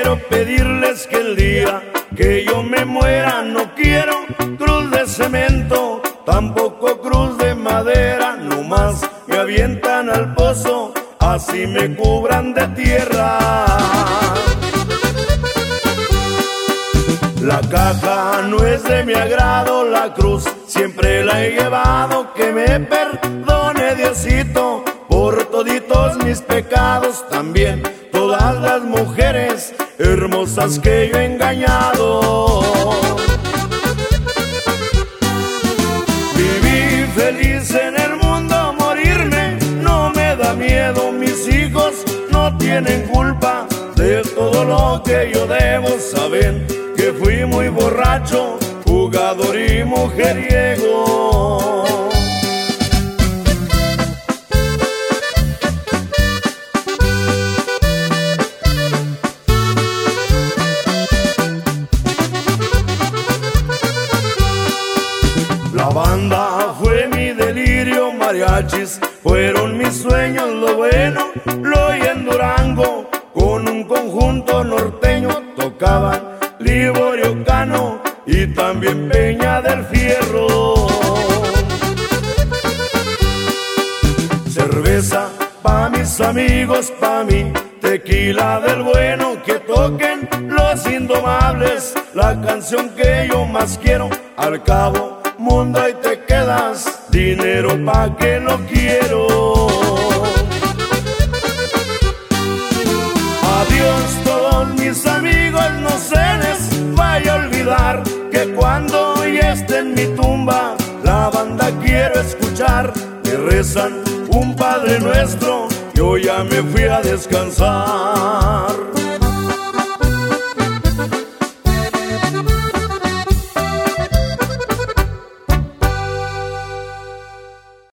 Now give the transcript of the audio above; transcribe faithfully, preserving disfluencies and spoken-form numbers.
quiero pedirles que el día que yo me muera no quiero cruz de cemento, tampoco cruz de madera, nomás me avientan al pozo, así me cubran de tierra. La caja no es de mi agrado, la cruz siempre la he llevado, que me perdone Diosito por toditos mis pecados, también todas las mujeres hermosas que yo he engañado. Viví feliz en el mundo, morirme no me da miedo, mis hijos no tienen culpa de todo lo que yo debo, saben que fui muy borracho, jugador y mujeriego. La banda fue mi delirio, mariachis fueron mis sueños, lo bueno lo oí en Durango, con un conjunto norteño tocaban Liborio Cano y también Peña del Fierro. Cerveza pa' mis amigos, pa' mí, tequila del bueno, que toquen los Indomables, la canción que yo más quiero, al cabo mundo ahí te quedas, dinero pa' que lo quiero. Adiós todos mis amigos, no se les vaya a olvidar que cuando ya esté en mi tumba la banda quiero escuchar, me rezan un Padre Nuestro, yo ya me fui a descansar.